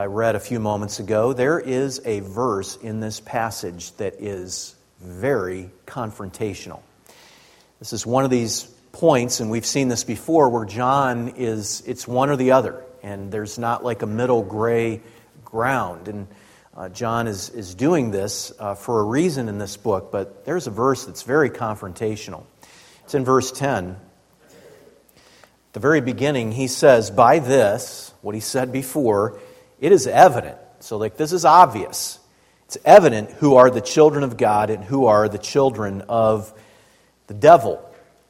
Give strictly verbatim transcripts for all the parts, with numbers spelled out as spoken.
I read a few moments ago, there is a verse in this passage that is very confrontational. This is one of these points, and we've seen this before, where John is, it's one or the other, and there's not like a middle gray ground. And uh, John is, is doing this uh, for a reason in this book, but there's a verse that's very confrontational. It's in verse ten. At the very beginning, he says, by this, what he said before, it is evident. So like this is obvious. It's evident who are the children of God and who are the children of the devil.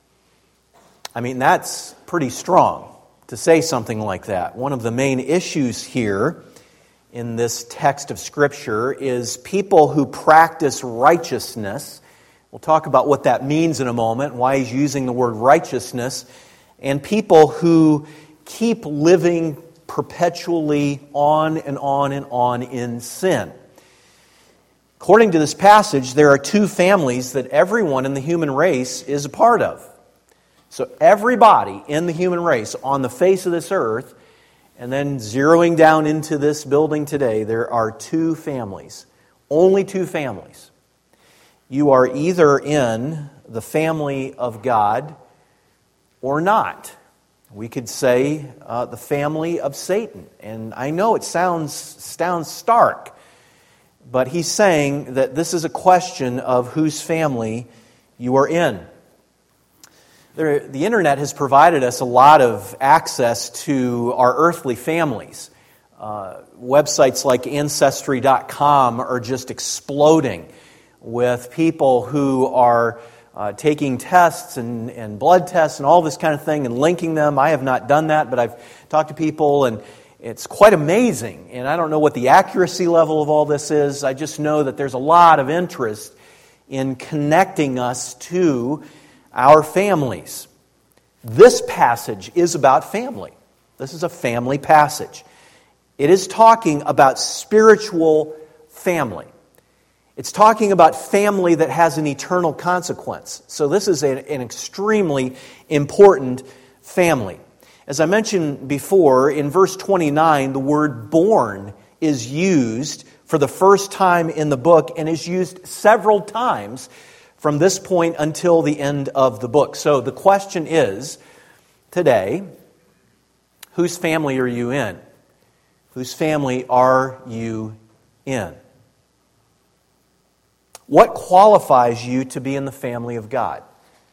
I mean, that's pretty strong to say something like that. One of the main issues here in this text of Scripture is people who practice righteousness. We'll talk about what that means in a moment, why he's using the word righteousness, and people who keep living perpetually on and on and on in sin. According to this passage, there are two families that everyone in the human race is a part of. So everybody in the human race on the face of this earth, and then zeroing down into this building today, there are two families. Only two families. You are either in the family of God or not. We could say uh, the family of Satan. And I know it sounds, sounds stark, but he's saying that this is a question of whose family you are in. There, the internet has provided us a lot of access to our earthly families. Uh, websites like Ancestry dot com are just exploding with people who are Uh, taking tests and, and blood tests and all this kind of thing and linking them. I have not done that, but I've talked to people and it's quite amazing. And I don't know what the accuracy level of all this is. I just know that there's a lot of interest in connecting us to our families. This passage is about family. This is a family passage. It is talking about spiritual family. It's talking about family that has an eternal consequence. So this is an, an extremely important family. As I mentioned before, in verse twenty-nine, the word born is used for the first time in the book and is used several times from this point until the end of the book. So the question is, today, whose family are you in? Whose family are you in? What qualifies you to be in the family of God?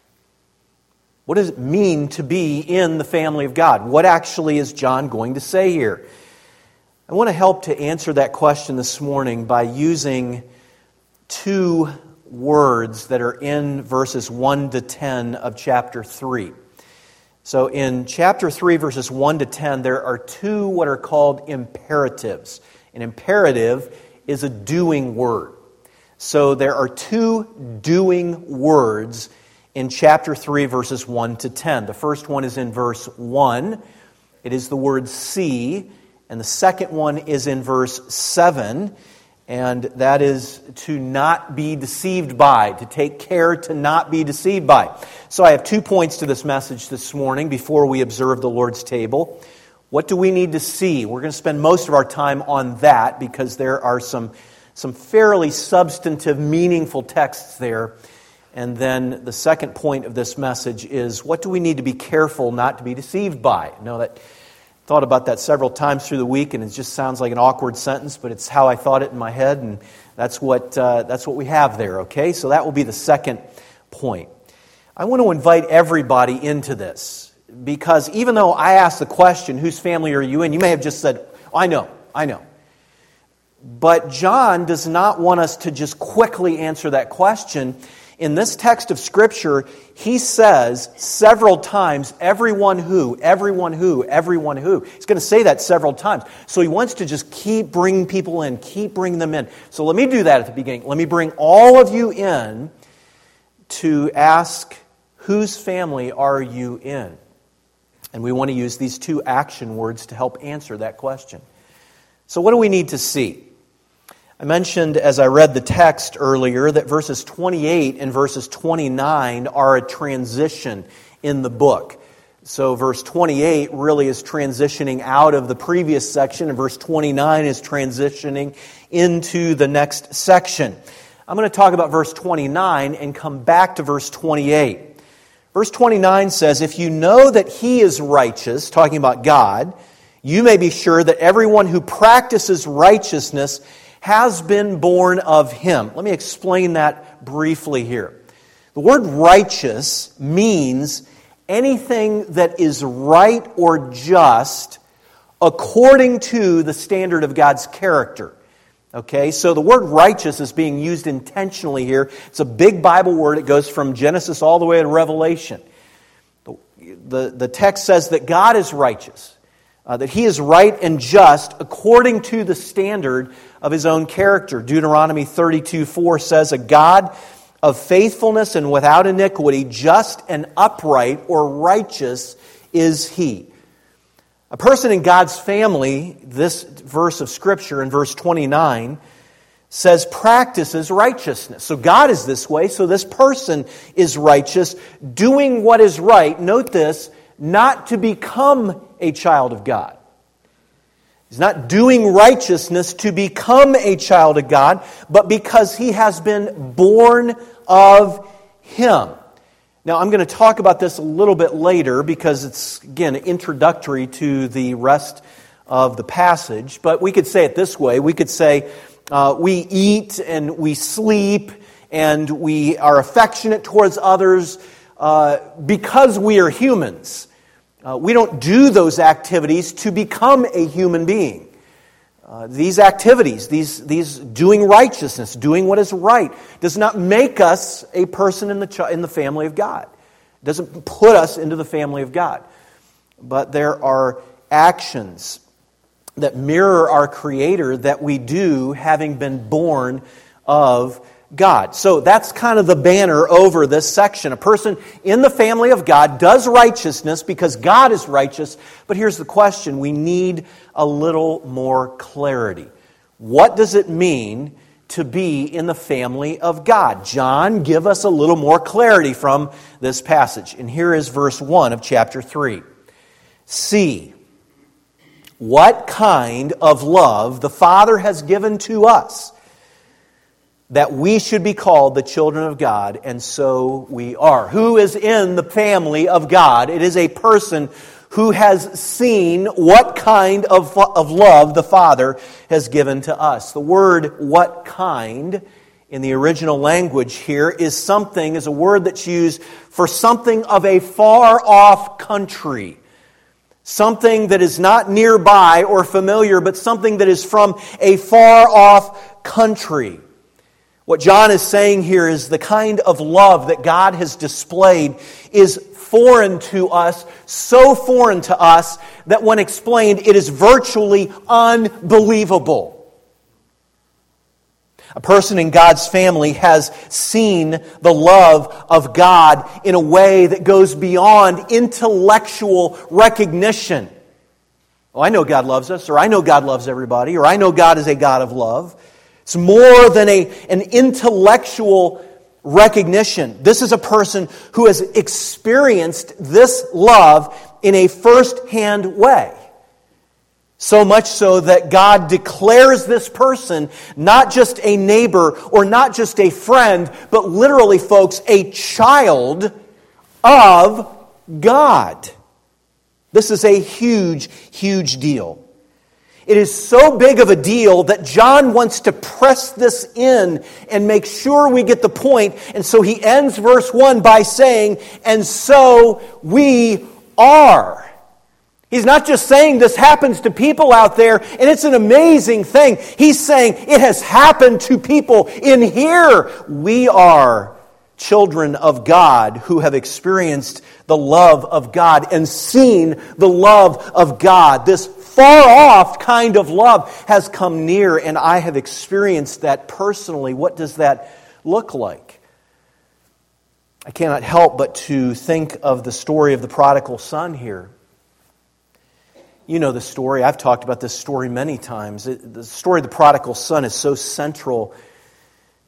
What does it mean to be in the family of God? What actually is John going to say here? I want to help to answer that question this morning by using two words that are in verses one to ten of chapter three. So in chapter three, verses one to ten, there are two what are called imperatives. An imperative is a doing word. So there are two doing words in chapter three, verses one to ten. The first one is in verse one. It is the word see. And the second one is in verse seven. And that is to not be deceived by, to take care to not be deceived by. So I have two points to this message this morning before we observe the Lord's table. What do we need to see? We're going to spend most of our time on that because there are some Some fairly substantive, meaningful texts there. And then the second point of this message is, what do we need to be careful not to be deceived by? I know that I thought about that several times through the week, and it just sounds like an awkward sentence, but it's how I thought it in my head, and that's what uh, that's what we have there, okay? So that will be the second point. I want to invite everybody into this, because even though I asked the question, whose family are you in? You may have just said, oh, I know, I know. But John does not want us to just quickly answer that question. In this text of Scripture, he says several times, everyone who, everyone who, everyone who. He's going to say that several times. So he wants to just keep bringing people in, keep bringing them in. So let me do that at the beginning. Let me bring all of you in to ask, whose family are you in? And we want to use these two action words to help answer that question. So what do we need to see? I mentioned as I read the text earlier that verses twenty-eight and verses twenty-nine are a transition in the book. So verse twenty-eight really is transitioning out of the previous section, and verse twenty-nine is transitioning into the next section. I'm going to talk about verse twenty-nine and come back to verse twenty-eight. Verse twenty-nine says, "If you know that He is righteous," talking about God, "you may be sure that everyone who practices righteousness has been born of Him." Let me explain that briefly here. The word righteous means anything that is right or just according to the standard of God's character. Okay, so the word righteous is being used intentionally here. It's a big Bible word. It goes from Genesis all the way to Revelation. The, the, the text says that God is righteous, uh, that He is right and just according to the standard of His own character. Deuteronomy thirty-two four says, "A God of faithfulness and without iniquity, just and upright or righteous is He." A person in God's family, this verse of Scripture in verse twenty-nine, says practices righteousness. So God is this way, so this person is righteous, doing what is right. Note this, not to become a child of God. He's not doing righteousness to become a child of God, but because he has been born of Him. Now, I'm going to talk about this a little bit later because it's, again, introductory to the rest of the passage. But we could say it this way. We could say uh, we eat and we sleep and we are affectionate towards others uh, because we are humans. Uh, we don't do those activities to become a human being. Uh, these activities, these these doing righteousness, doing what is right, does not make us a person in the ch- in the family of God. It doesn't put us into the family of God. But there are actions that mirror our Creator that we do having been born of God. So that's kind of the banner over this section. A person in the family of God does righteousness because God is righteous. But here's the question. We need a little more clarity. What does it mean to be in the family of God? John, give us a little more clarity from this passage. And here is verse one of chapter three. "See what kind of love the Father has given to us, that we should be called the children of God, and so we are." Who is in the family of God? It is a person who has seen what kind of, of love the Father has given to us. The word "what kind" in the original language here is something, is a word that's used for something of a far-off country. Something that is not nearby or familiar, but something that is from a far-off country. What John is saying here is the kind of love that God has displayed is foreign to us, so foreign to us that when explained, it is virtually unbelievable. A person in God's family has seen the love of God in a way that goes beyond intellectual recognition. Oh, I know God loves us, or I know God loves everybody, or I know God is a God of love. It's more than a, an intellectual recognition. This is a person who has experienced this love in a first-hand way. So much so that God declares this person not just a neighbor or not just a friend, but literally, folks, a child of God. This is a huge, huge deal. It is so big of a deal that John wants to press this in and make sure we get the point. And so he ends verse one by saying, "and so we are." He's not just saying this happens to people out there and it's an amazing thing. He's saying it has happened to people in here. We are children of God who have experienced the love of God and seen the love of God. This far-off kind of love has come near, and I have experienced that personally. What does that look like? I cannot help but to think of the story of the prodigal son here. You know the story. I've talked about this story many times. It, the story of the prodigal son is so central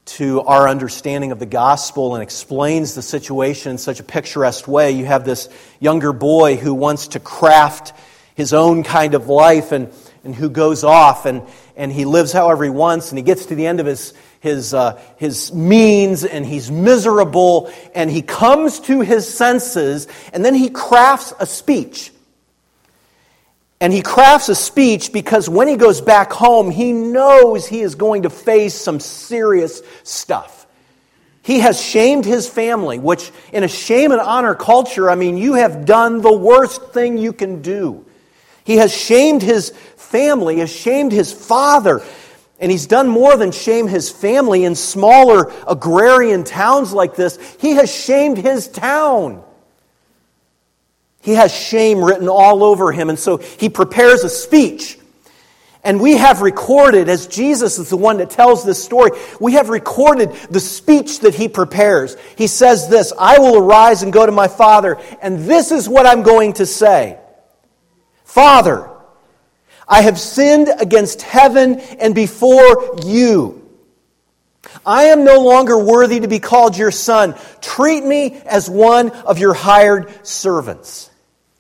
to our understanding of the gospel and explains the situation in such a picturesque way. You have this younger boy who wants to craft his own kind of life and, and who goes off and, and he lives however he wants, and he gets to the end of his his uh, his means, and he's miserable, and he comes to his senses, and then he crafts a speech. And he crafts a speech because when he goes back home, he knows he is going to face some serious stuff. He has shamed his family, which in a shame and honor culture, I mean, you have done the worst thing you can do. He has shamed his family, has shamed his father, and he's done more than shame his family in smaller agrarian towns like this. He has shamed his town. He has shame written all over him, and so he prepares a speech. And we have recorded, as Jesus is the one that tells this story, we have recorded the speech that he prepares. He says this, "I will arise and go to my Father, and this is what I'm going to say. Father, I have sinned against heaven and before you. I am no longer worthy to be called your son. Treat me as one of your hired servants."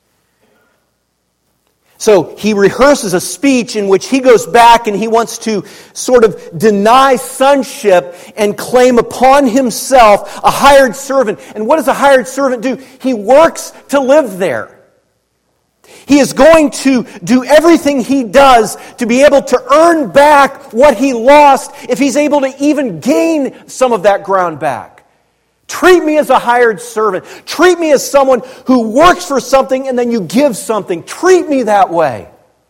So he rehearses a speech in which he goes back and he wants to sort of deny sonship and claim upon himself a hired servant. And what does a hired servant do? He works to live there. He is going to do everything he does to be able to earn back what he lost if he's able to even gain some of that ground back. Treat me as a hired servant. Treat me as someone who works for something and then you give something. Treat me that way.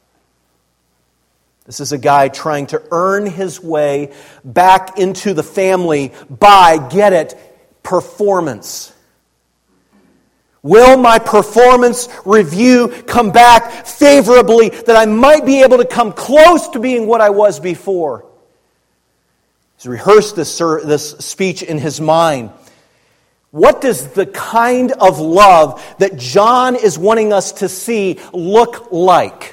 This is a guy trying to earn his way back into the family by, get it, performance. Will my performance review come back favorably that I might be able to come close to being what I was before? He's rehearsed this, this speech in his mind. What does the kind of love that John is wanting us to see look like?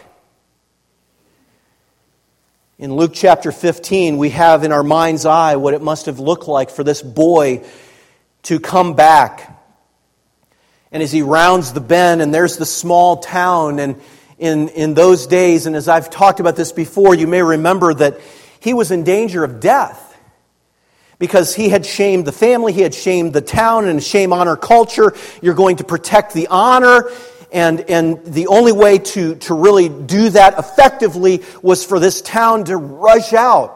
In Luke chapter fifteen, we have in our mind's eye what it must have looked like for this boy to come back. And as he rounds the bend, and there's the small town, and in, in those days, and as I've talked about this before, you may remember that he was in danger of death. Because he had shamed the family, he had shamed the town, and shame honor culture. You're going to protect the honor, and, and the only way to, to really do that effectively was for this town to rush out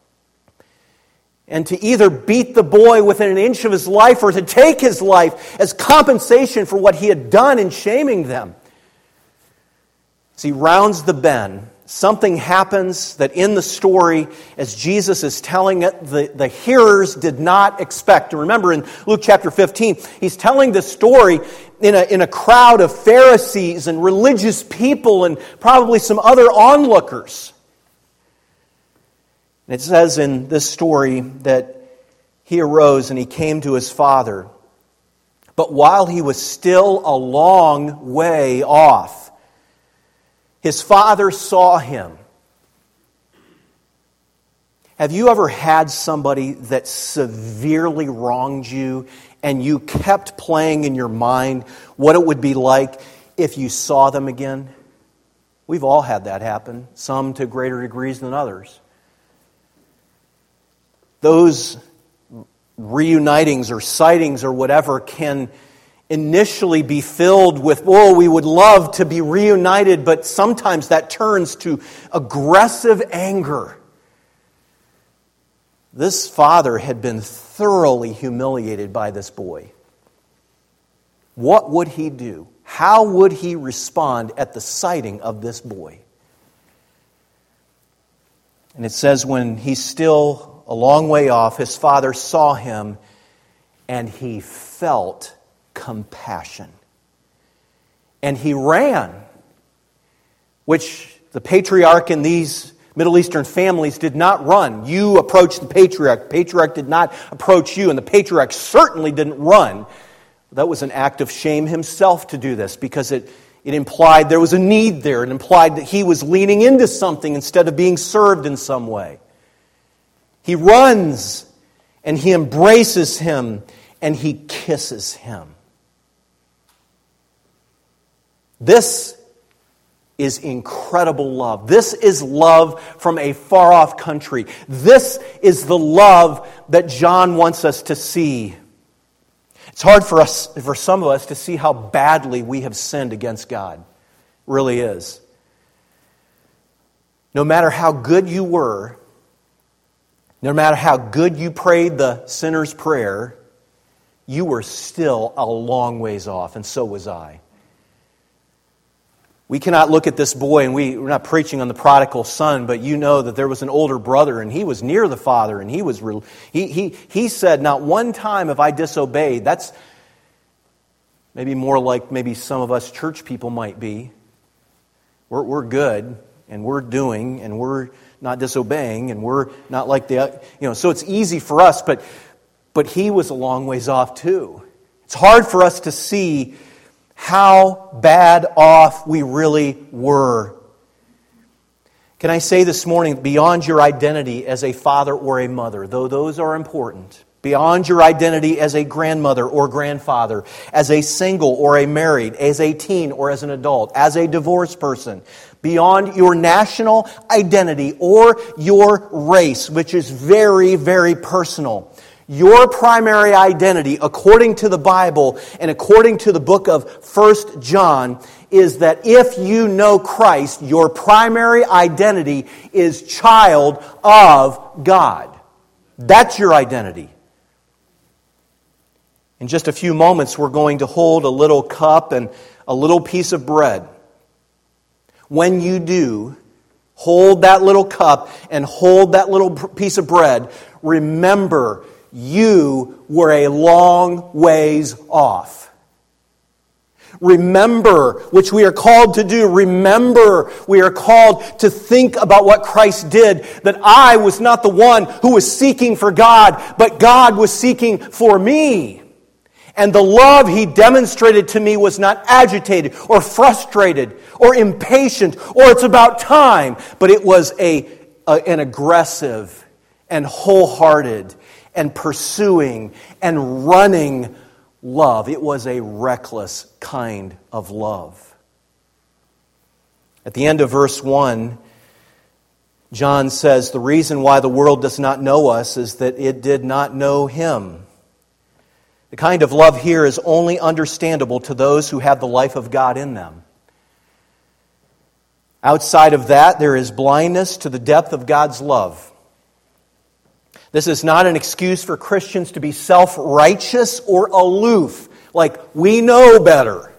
and to either beat the boy within an inch of his life or to take his life as compensation for what he had done in shaming them. As he rounds the bend, something happens that in the story, as Jesus is telling it, the, the hearers did not expect. And remember in Luke chapter fifteen, he's telling the story in a, in a crowd of Pharisees and religious people and probably some other onlookers. And it says in this story that he arose and he came to his father. But while he was still a long way off, his father saw him. Have you ever had somebody that severely wronged you and you kept playing in your mind what it would be like if you saw them again? We've all had that happen, some to greater degrees than others. Those reunitings or sightings or whatever can initially be filled with, oh, we would love to be reunited, but sometimes that turns to aggressive anger. This father had been thoroughly humiliated by this boy. What would he do? How would he respond at the sighting of this boy? And it says when he's still a long way off, his father saw him and he felt compassion. And he ran, which the patriarch in these Middle Eastern families did not run. You approached the patriarch. The patriarch did not approach you, and the patriarch certainly didn't run. That was an act of shame himself to do this because it, it implied there was a need there. It implied that he was leaning into something instead of being served in some way. He runs and he embraces him, and he kisses him. This is incredible love. This is love from a far-off country. This is the love that John wants us to see. It's hard for us, for some of us, to see how badly we have sinned against God. It really is. No matter how good you were, no matter how good you prayed the sinner's prayer, you were still a long ways off, and so was I. We cannot look at this boy, and we, we're not preaching on the prodigal son, but you know that there was an older brother, and he was near the father, and he was real. He, he, he said, not one time have I disobeyed. That's maybe more like maybe some of us church people might be. We're, we're good, and we're doing, and we're not disobeying, and we're not like the, you know, so it's easy for us, but, but he was a long ways off too. It's hard for us to see how bad off we really were. Can I say this morning, beyond your identity as a father or a mother, though those are important, beyond your identity as a grandmother or grandfather, as a single or a married, as a teen or as an adult, as a divorced person, beyond your national identity or your race, which is very, very personal, your primary identity, according to the Bible and according to the book of First John, is that if you know Christ, your primary identity is child of God. That's your identity. In just a few moments, we're going to hold a little cup and a little piece of bread. When you do, hold that little cup and hold that little piece of bread, remember you were a long ways off. Remember, which we are called to do. Remember, we are called to think about what Christ did. That I was not the one who was seeking for God, but God was seeking for me. And the love He demonstrated to me was not agitated or frustrated or impatient or it's about time, but it was a, a an aggressive and wholehearted and pursuing and running love. It was a reckless kind of love. At the end of verse one, John says, the reason why the world does not know us is that it did not know Him. The kind of love here is only understandable to those who have the life of God in them. Outside of that, there is blindness to the depth of God's love. This is not an excuse for Christians to be self-righteous or aloof, like we know better.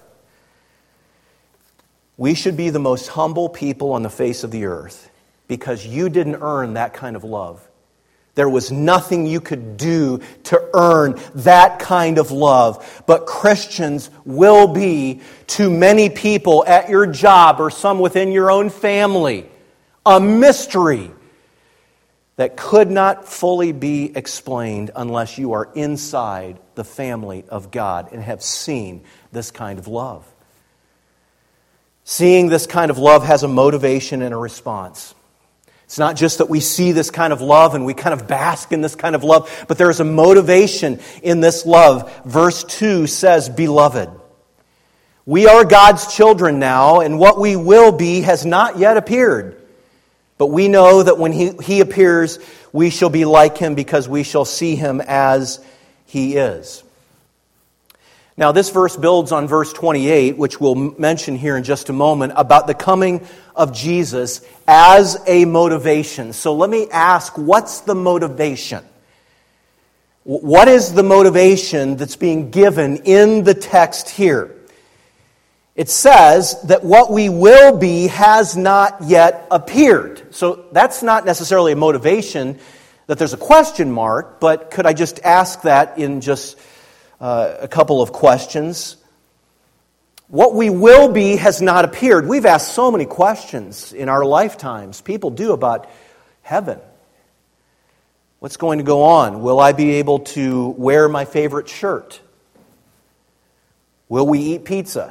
We should be the most humble people on the face of the earth because you didn't earn that kind of love. There was nothing you could do to earn that kind of love. But Christians will be, to many people at your job or some within your own family, a mystery that could not fully be explained unless you are inside the family of God and have seen this kind of love. Seeing this kind of love has a motivation and a response. It's not just that we see this kind of love and we kind of bask in this kind of love, but there is a motivation in this love. Verse two says, Beloved, we are God's children now, and what we will be has not yet appeared. But we know that when he, he appears, we shall be like Him because we shall see Him as He is. Now, this verse builds on verse twenty-eight, which we'll mention here in just a moment, about the coming of Jesus as a motivation. So let me ask, what's the motivation? What is the motivation that's being given in the text here? It says that what we will be has not yet appeared. So that's not necessarily a motivation, that there's a question mark, but could I just ask that in just Uh, a couple of questions. What we will be has not appeared. We've asked so many questions in our lifetimes. People do about heaven. What's going to go on? Will I be able to wear my favorite shirt? Will we eat pizza?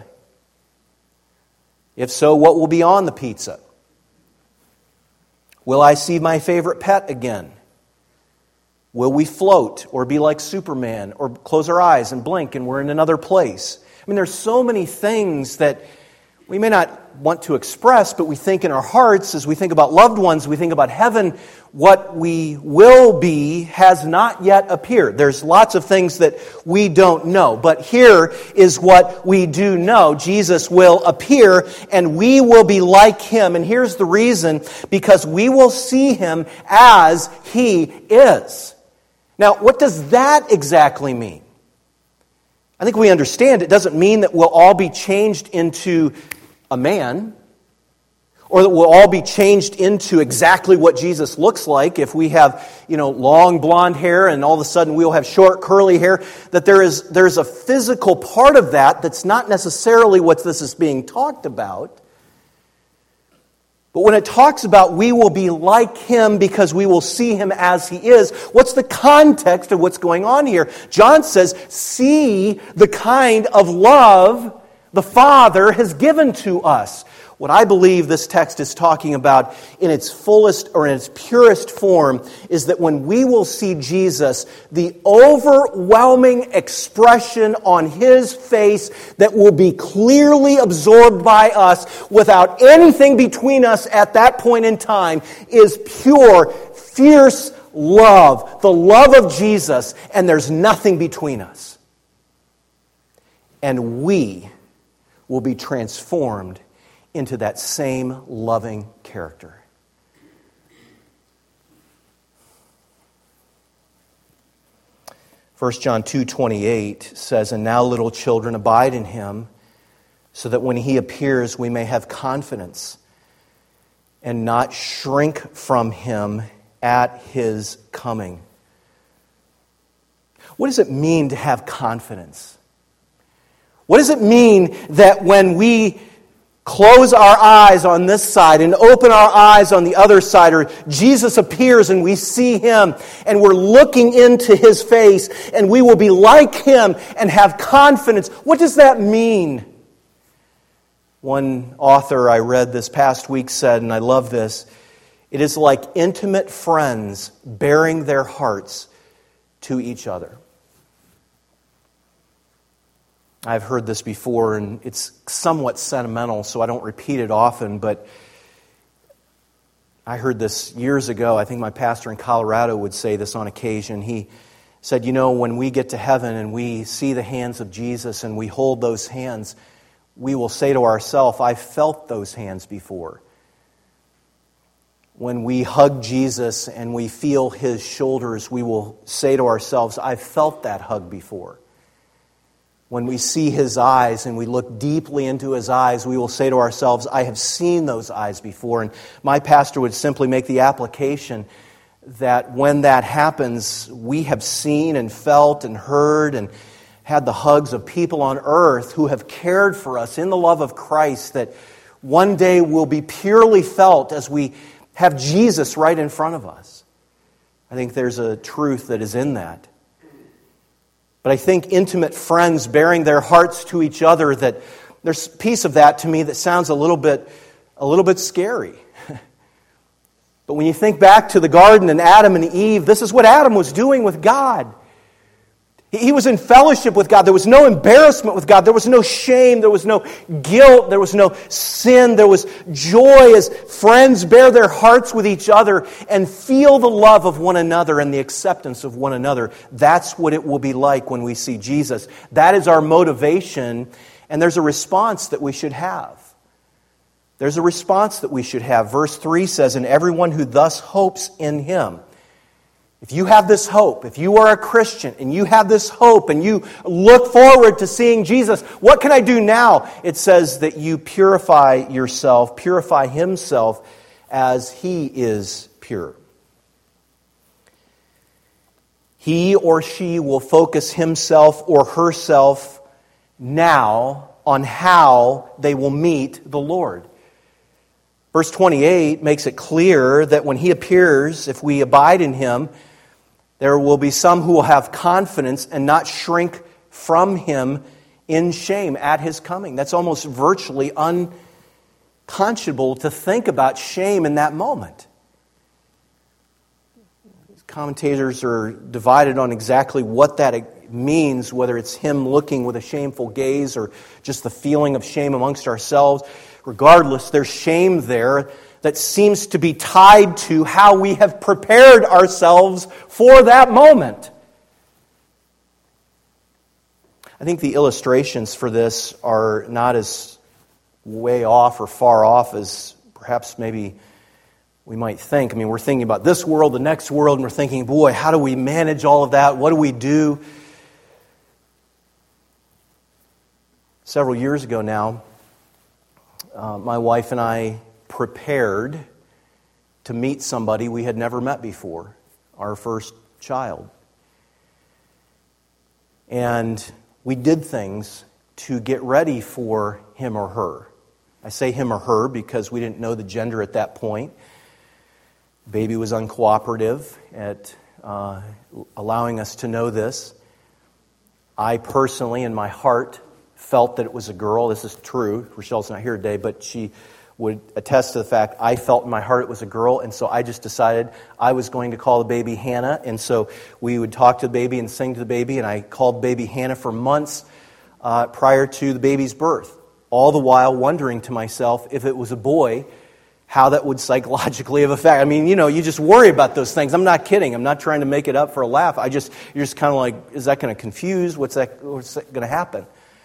If so, what will be on the pizza? Will I see my favorite pet again? Will we float or be like Superman or close our eyes and blink and we're in another place? I mean, there's so many things that we may not want to express, but we think in our hearts as we think about loved ones, we think about heaven, what we will be has not yet appeared. There's lots of things that we don't know, but here is what we do know. Jesus will appear and we will be like Him. And here's the reason, because we will see Him as He is. Now, what does that exactly mean? I think we understand it doesn't mean that we'll all be changed into a man, or that we'll all be changed into exactly what Jesus looks like. If we have, you know, long blonde hair and all of a sudden we'll have short curly hair, that there is there's a physical part of that that's not necessarily what this is being talked about. But when it talks about we will be like Him because we will see Him as He is, what's the context of what's going on here? John says, see the kind of love the Father has given to us. What I believe this text is talking about in its fullest or in its purest form is that when we will see Jesus, the overwhelming expression on His face that will be clearly absorbed by us without anything between us at that point in time is pure, fierce love. The love of Jesus, and there's nothing between us. And we will be transformed into that same loving character. First John two twenty-eight says, "And now, little children, abide in Him, so that when He appears we may have confidence and not shrink from Him at His coming." What does it mean to have confidence? What does it mean that when we close our eyes on this side and open our eyes on the other side, or Jesus appears and we see Him and we're looking into His face and we will be like Him and have confidence? What does that mean? One author I read this past week said, and I love this, it is like intimate friends bearing their hearts to each other. I've heard this before, and it's somewhat sentimental, so I don't repeat it often, but I heard this years ago. I think my pastor in Colorado would say this on occasion. He said, you know, when we get to heaven and we see the hands of Jesus and we hold those hands, we will say to ourselves, I've felt those hands before. When we hug Jesus and we feel His shoulders, we will say to ourselves, I've felt that hug before. When we see His eyes and we look deeply into His eyes, we will say to ourselves, I have seen those eyes before. And my pastor would simply make the application that when that happens, we have seen and felt and heard and had the hugs of people on earth who have cared for us in the love of Christ that one day will be purely felt as we have Jesus right in front of us. I think there's a truth that is in that. But I think intimate friends bearing their hearts to each other, that there's a piece of that to me that sounds a little bit, a little bit scary. But when you think back to the garden and Adam and Eve, this is what Adam was doing with God. He was in fellowship with God. There was no embarrassment with God. There was no shame. There was no guilt. There was no sin. There was joy as friends bear their hearts with each other and feel the love of one another and the acceptance of one another. That's what it will be like when we see Jesus. That is our motivation, and there's a response that we should have. There's a response that we should have. Verse three says, "And everyone who thus hopes in Him." If you have this hope, if you are a Christian and you have this hope and you look forward to seeing Jesus, what can I do now? It says that you purify yourself, purify himself as He is pure. He or she will focus himself or herself now on how they will meet the Lord. Verse twenty-eight makes it clear that when He appears, if we abide in Him, there will be some who will have confidence and not shrink from Him in shame at His coming. That's almost virtually unconscionable to think about shame in that moment. Commentators are divided on exactly what that means, whether it's him looking with a shameful gaze or just the feeling of shame amongst ourselves. Regardless, there's shame there that seems to be tied to how we have prepared ourselves for that moment. I think the illustrations for this are not as way off or far off as perhaps maybe we might think. I mean, we're thinking about this world, the next world, and we're thinking, boy, how do we manage all of that? What do we do? Several years ago now, uh, my wife and I prepared to meet somebody we had never met before, our first child. And we did things to get ready for him or her. I say him or her because we didn't know the gender at that point. Baby was uncooperative at uh, allowing us to know this. I personally, in my heart, felt that it was a girl. This is true. Rochelle's not here today, but she would attest to the fact I felt in my heart it was a girl, and so I just decided I was going to call the baby Hannah, and so we would talk to the baby and sing to the baby, and I called baby Hannah for months uh, prior to the baby's birth, all the while wondering to myself if it was a boy, how that would psychologically have affected. I mean, you know, you just worry about those things. I'm not kidding. I'm not trying to make it up for a laugh. I just, you're just kind of like, is that going to confuse? What's that, what's that going to happen?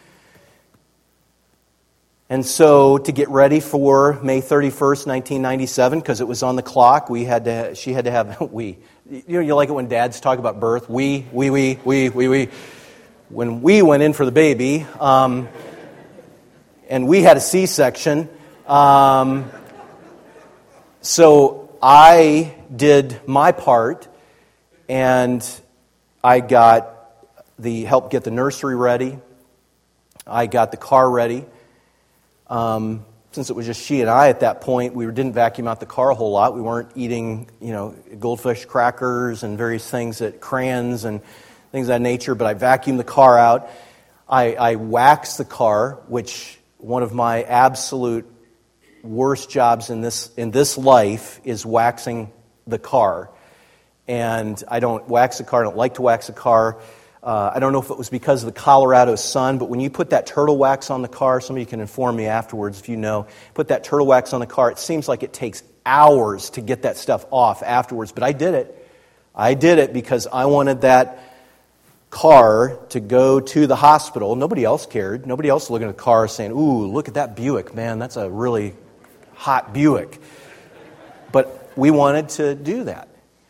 And so, to get ready for May thirty-first, nineteen ninety-seven, because it was on the clock, we had to. She had to have we. You know, you like it when dads talk about birth. We, we, we, we, we, we. When we went in for the baby, um, and we had a C-section. Um, so I did my part, and I got the help get the nursery ready. I got the car ready. Um, since it was just she and I at that point, we didn't vacuum out the car a whole lot. We weren't eating, you know, goldfish crackers and various things at crayons and things of that nature, but I vacuumed the car out. I, I waxed the car, which one of my absolute worst jobs in this in this life is waxing the car. And I don't wax the car, I don't like to wax the car. Uh, I don't know if it was because of the Colorado sun, but when you put that turtle wax on the car, somebody can inform me afterwards if you know, put that turtle wax on the car, it seems like it takes hours to get that stuff off afterwards. But I did it. I did it because I wanted that car to go to the hospital. Nobody else cared. Nobody else looking at the car saying, ooh, look at that Buick, man, that's a really hot Buick. But we wanted to do that.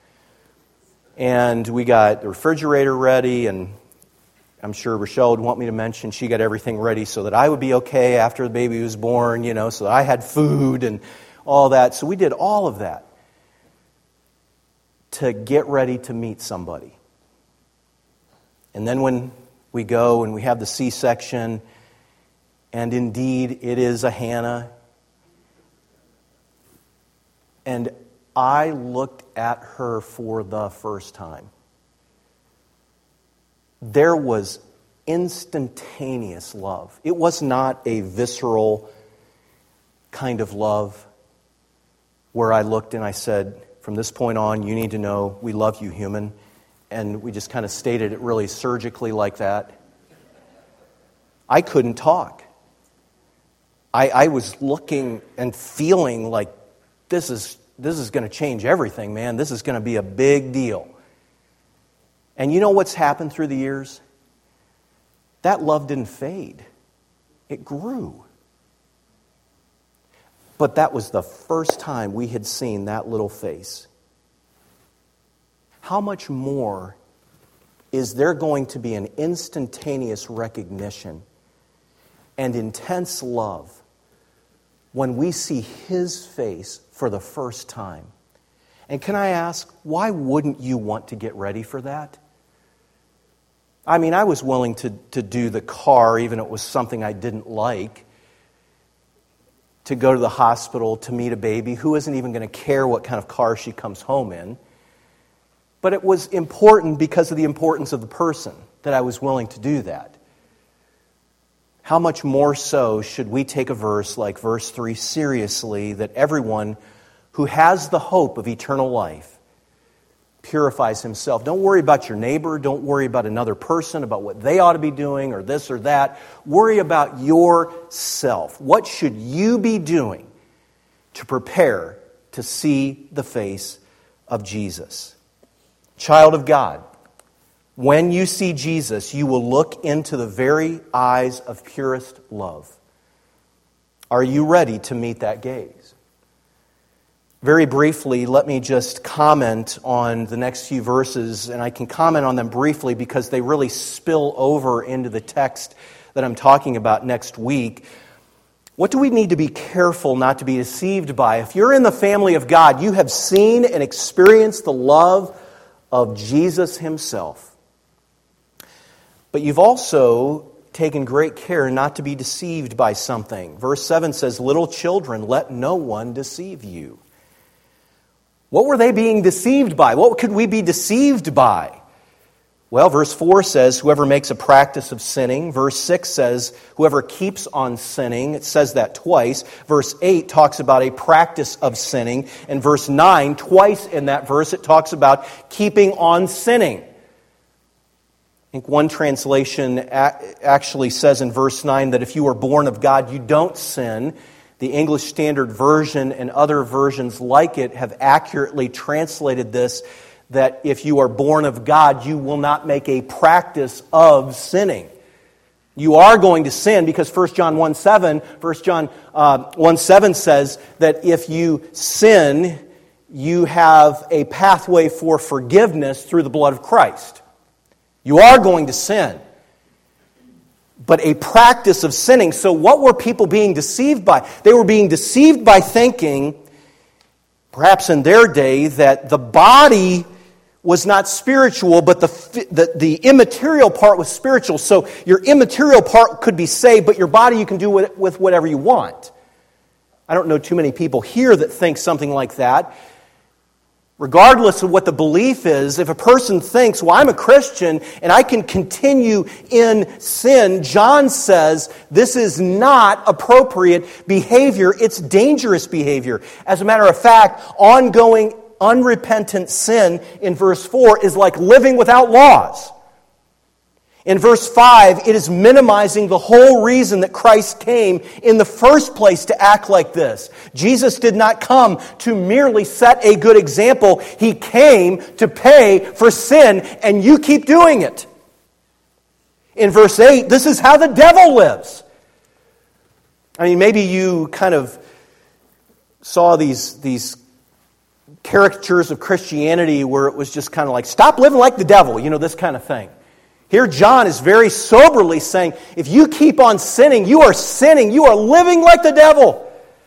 And we got the refrigerator ready, and I'm sure Rochelle would want me to mention she got everything ready so that I would be okay after the baby was born, you know, so that I had food and all that. So we did all of that to get ready to meet somebody. And then when we go and we have the C-section, and indeed it is a Hannah, and I looked at her for the first time. There was instantaneous love. It was not a visceral kind of love where I looked and I said, from this point on, you need to know we love you, human. And we just kind of stated it really surgically like that. I couldn't talk. I, I was looking and feeling like this is This is going to change everything, man. This is going to be a big deal. And you know what's happened through the years? That love didn't fade. It grew. But that was the first time we had seen that little face. How much more is there going to be an instantaneous recognition and intense love when we see His face for the first time? And can I ask, why wouldn't you want to get ready for that? I mean, I was willing to, to do the car, even if it was something I didn't like, to go to the hospital to meet a baby who isn't even going to care what kind of car she comes home in. But it was important because of the importance of the person that I was willing to do that. How much more so should we take a verse like verse three seriously, that everyone who has the hope of eternal life purifies himself. Don't worry about your neighbor. Don't worry about another person, about what they ought to be doing or this or that. Worry about yourself. What should you be doing to prepare to see the face of Jesus? Child of God, when you see Jesus, you will look into the very eyes of purest love. Are you ready to meet that gaze? Very briefly, let me just comment on the next few verses, and I can comment on them briefly because they really spill over into the text that I'm talking about next week. What do we need to be careful not to be deceived by? If you're in the family of God, you have seen and experienced the love of Jesus himself. But you've also taken great care not to be deceived by something. Verse seven says, "Little children, let no one deceive you." What were they being deceived by? What could we be deceived by? Well, verse four says, "Whoever makes a practice of sinning." Verse six says, "Whoever keeps on sinning." It says that twice. Verse eight talks about a practice of sinning. And verse nine, twice in that verse, it talks about keeping on sinning. I think one translation actually says in verse nine that if you are born of God, you don't sin. The English Standard Version and other versions like it have accurately translated this, that if you are born of God, you will not make a practice of sinning. You are going to sin because First John one seven, First John one seven says that if you sin, you have a pathway for forgiveness through the blood of Christ. You are going to sin, but a practice of sinning. So what were people being deceived by? They were being deceived by thinking, perhaps in their day, that the body was not spiritual, but the, the, the immaterial part was spiritual. So your immaterial part could be saved, but your body you can do with, with whatever you want. I don't know too many people here that think something like that. Regardless of what the belief is, if a person thinks, well, I'm a Christian and I can continue in sin, John says this is not appropriate behavior. It's dangerous behavior. As a matter of fact, ongoing unrepentant sin in verse four is like living without laws. In verse five, it is minimizing the whole reason that Christ came in the first place to act like this. Jesus did not come to merely set a good example. He came to pay for sin, and you keep doing it. In verse eight, this is how the devil lives. I mean, maybe you kind of saw these, these caricatures of Christianity where it was just kind of like, stop living like the devil, you know, this kind of thing. Here John is very soberly saying, if you keep on sinning, you are sinning. You are living like the devil.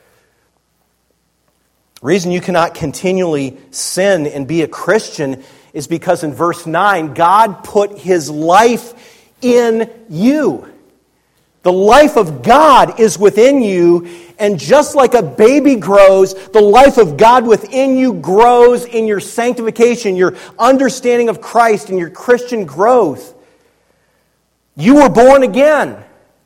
The reason you cannot continually sin and be a Christian is because in verse nine, God put His life in you. The life of God is within you, and just like a baby grows, the life of God within you grows in your sanctification, your understanding of Christ, and your Christian growth. You were born again.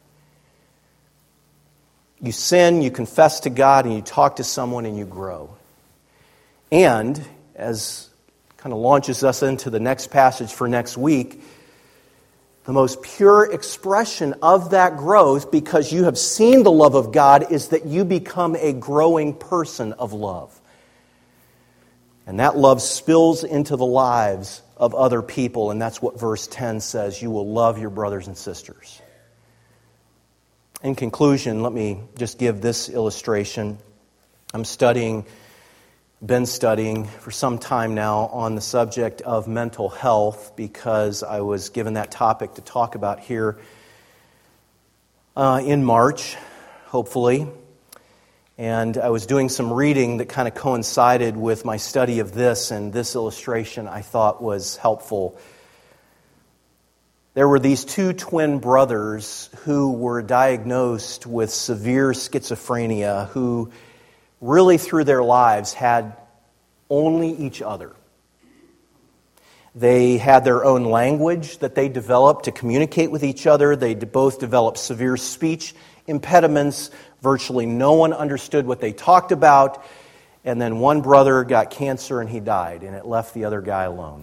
You sin, you confess to God, and you talk to someone, and you grow. And, as kind of launches us into the next passage for next week, the most pure expression of that growth, because you have seen the love of God, is that you become a growing person of love. And that love spills into the lives of other people, and that's what verse ten says. You will love your brothers and sisters. In conclusion, let me just give this illustration. I'm studying, been studying for some time now on the subject of mental health because I was given that topic to talk about here uh, in March, hopefully. And I was doing some reading that kind of coincided with my study of this, and this illustration I thought was helpful. There were these two twin brothers who were diagnosed with severe schizophrenia, who really through their lives had only each other. They had their own language that they developed to communicate with each other. They both developed severe speech impediments. Virtually no one understood what they talked about. and then one brother got cancer and he died, and it left the other guy alone.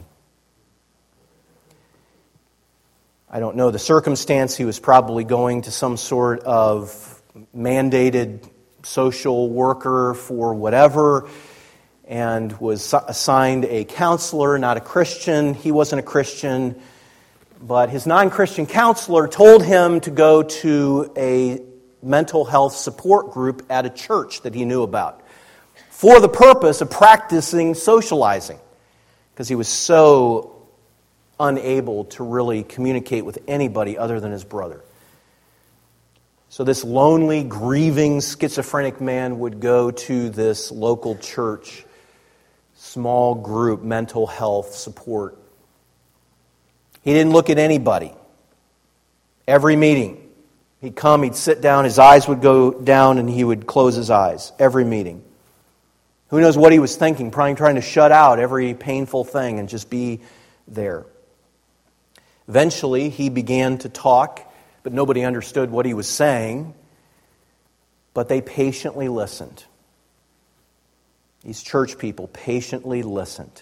I don't know the circumstance. He was probably going to some sort of mandated social worker for whatever, and was assigned a counselor, not a Christian. He wasn't a Christian, but his non-Christian counselor told him to go to a mental health support group at a church that he knew about for the purpose of practicing socializing, because he was so unable to really communicate with anybody other than his brother. So this lonely, grieving, schizophrenic man would go to this local church, small group mental health support. He didn't look at anybody. Every meeting, he'd come, he'd sit down, his eyes would go down, and he would close his eyes. Every meeting. Who knows what he was thinking, probably trying to shut out every painful thing and just be there. Eventually, he began to talk, but nobody understood what he was saying. But they patiently listened. These church people patiently listened.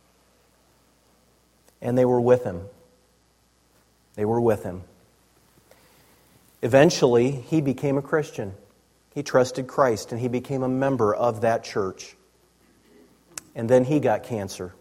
And they were with him. They were with him. Eventually, he became a Christian. He trusted Christ, and he became a member of that church. And then he got cancer.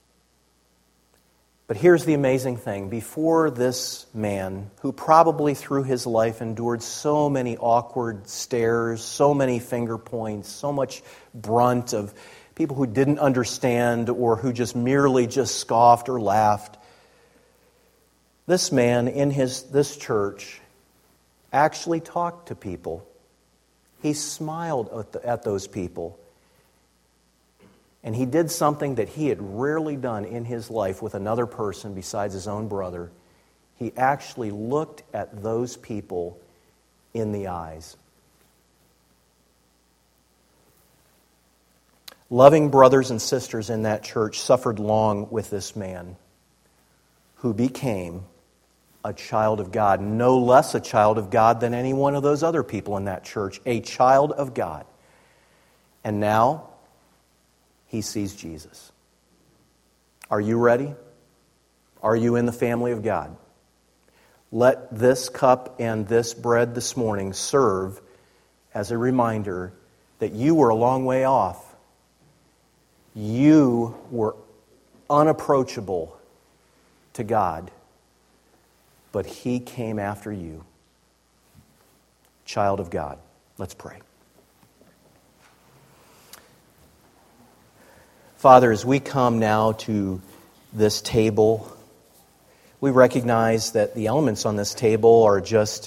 But here's the amazing thing. Before this man, who probably through his life endured so many awkward stares, so many finger points, so much brunt of people who didn't understand or who just merely just scoffed or laughed, this man in his this church actually talked to people. He smiled at, the, at those people. And he did something that he had rarely done in his life with another person besides his own brother. He actually looked at those people in the eyes. Loving brothers and sisters in that church suffered long with this man who became a child of God, no less a child of God than any one of those other people in that church, a child of God. And now he sees Jesus. Are you ready? Are you in the family of God? Let this cup and this bread this morning serve as a reminder that you were a long way off. You were unapproachable to God, but He came after you. Child of God. Let's pray. Father, as we come now to this table, we recognize that the elements on this table are just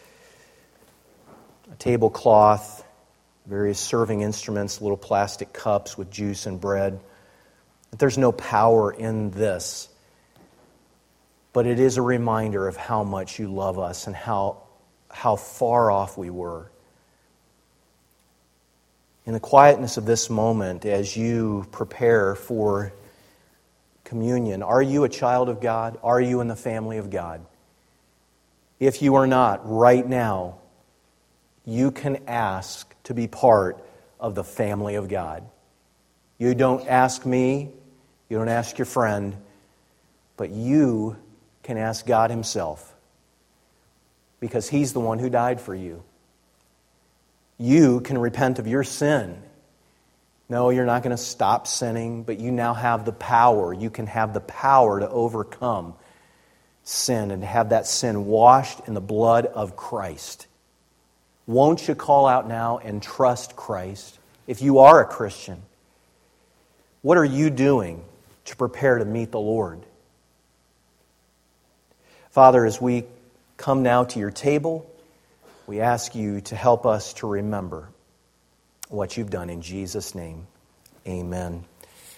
a tablecloth, various serving instruments, little plastic cups with juice and bread. But there's no power in this. But it is a reminder of how much you love us and how, how far off we were. In the quietness of this moment, as you prepare for communion, are you a child of God? Are you in the family of God? If you are not, right now, you can ask to be part of the family of God. You don't ask me, you don't ask your friend, but you can ask God Himself, because He's the one who died for you. You can repent of your sin. No, you're not going to stop sinning, but you now have the power. You can have the power to overcome sin and to have that sin washed in the blood of Christ. Won't you call out now and trust Christ? If you are a Christian, what are you doing to prepare to meet the Lord? Father, as we come now to your table, we ask you to help us to remember what you've done in Jesus' name. Amen.